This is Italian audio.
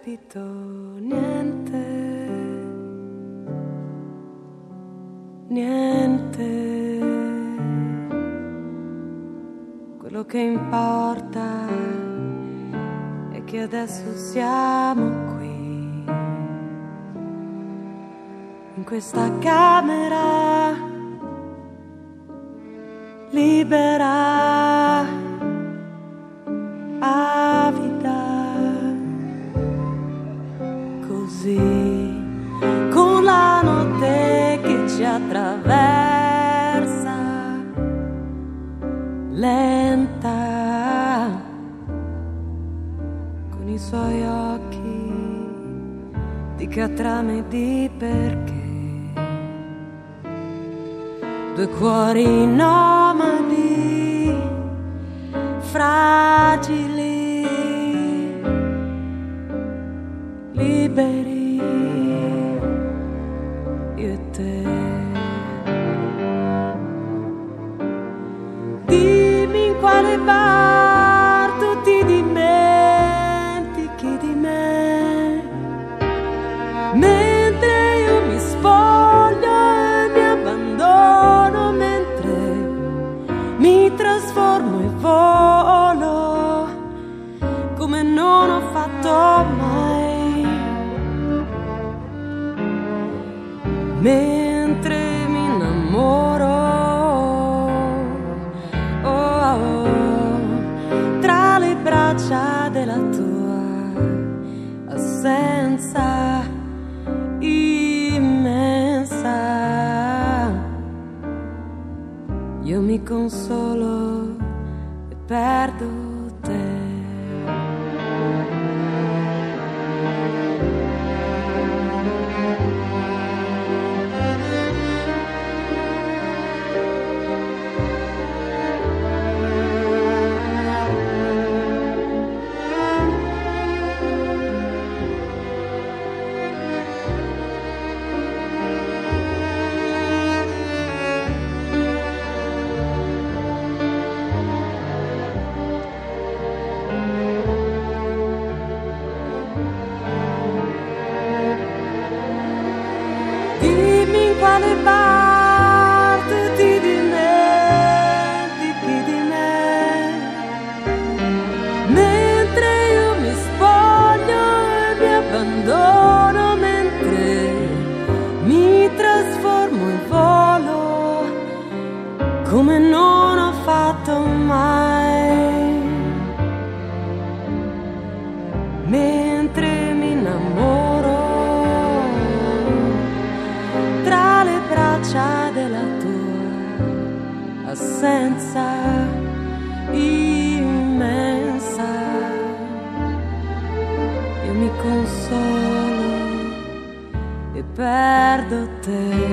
capito niente, niente. Quello che importa è che adesso siamo qui, in questa camera libera, avida, così, con la notte che ci attraversa, lenta, con i suoi occhi di catrame di perché. Due cuori nomadi, fragili, liberi, io e te. Dimmi in quale bar tu ti dimentichi di me, mentre io mi spoglio e mi abbandono, mentre mi trasformo e volo come non ho fatto mai, mentre mi innamoro, oh, oh, tra le braccia della tua assenza immensa. Io mi consolo e perdo te. Quale bar tu ti dimentichi di me, mentre io mi spoglio e mi abbandono, mentre mi trasformo e volo come non ho fatto mai, mentre mi innamoro della tua assenza immensa. Io mi consolo e perdo te.